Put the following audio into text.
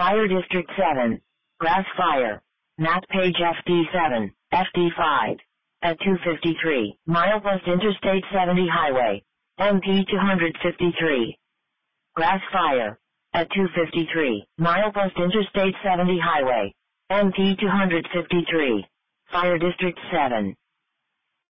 Fire District 7. Grass fire. Map page FD7, FD5. At 253, milepost Interstate 70 Highway. MP 253. Grass fire. At 253, milepost Interstate 70 Highway. MP 253. Fire District 7.